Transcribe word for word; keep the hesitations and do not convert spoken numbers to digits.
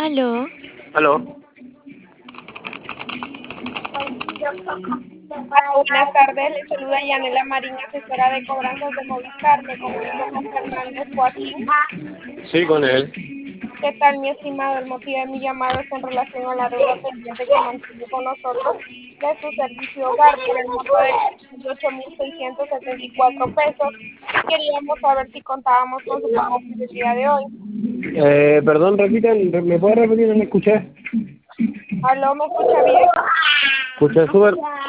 Aló. Aló. Buenas tardes, le saluda Yanela Marín, asesora de cobranzas de Movistar. Me comunico con Fernández Joaquín. Sí, con él. ¿Qué tal, mi estimado? El motivo de mi llamado es en relación a la deuda pendiente que mantiene con nosotros de su servicio hogar por el monto de ocho mil seiscientos setenta y cuatro pesos. Queríamos saber si contábamos con su pago el día de hoy. Eh, perdón, repiten, ¿me puede repetir? No me escuché. ¿Aló, me escucha bien? Escuché súper